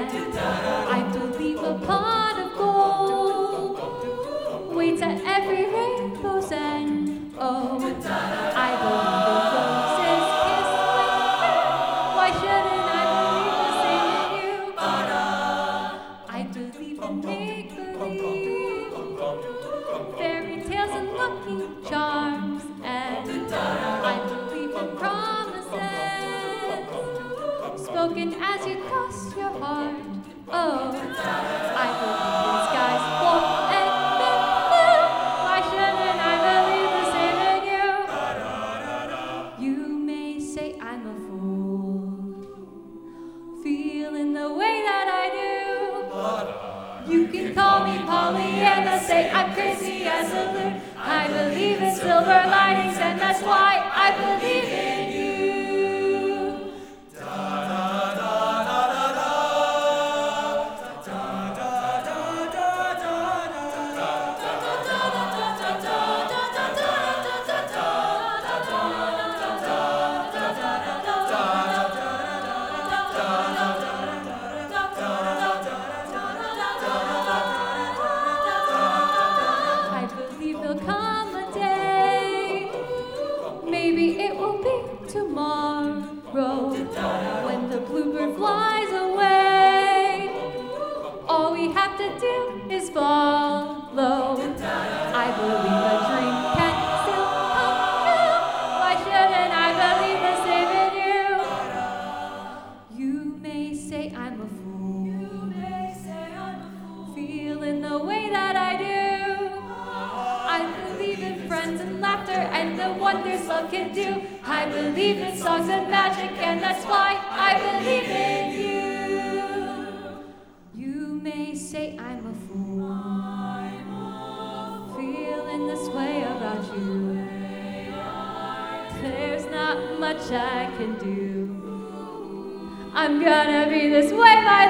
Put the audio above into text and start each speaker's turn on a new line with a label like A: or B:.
A: and I believe a pot of gold waits at every rainbow's end. Oh, I believe in roses kissed with fruit. Why shouldn't I believe the same in you? I believe in make-believe, fairy tales and lucky charms, and I believe in promises spoken as you cross your heart. Oh, I believe in skies full and blue. Why shouldn't I believe the same in you? You may say I'm a fool, feeling the way that I do. You can call me Pollyanna, say I'm crazy as a loon. I believe in silver linings, and that's why I believe in you. I believe there'll come a day, maybe it will be tomorrow, when the bluebird flies away. All we have to do is follow. I believe a dream can still come true. Why shouldn't I believe the same in you? You may say I'm a fool, feeling the way that I do. I believe in friends and laughter and the wonders love can do. I believe in songs and magic, and that's why I believe in you. You may say I'm a fool, feeling this way about you. There's not much I can do. I'm gonna be this way my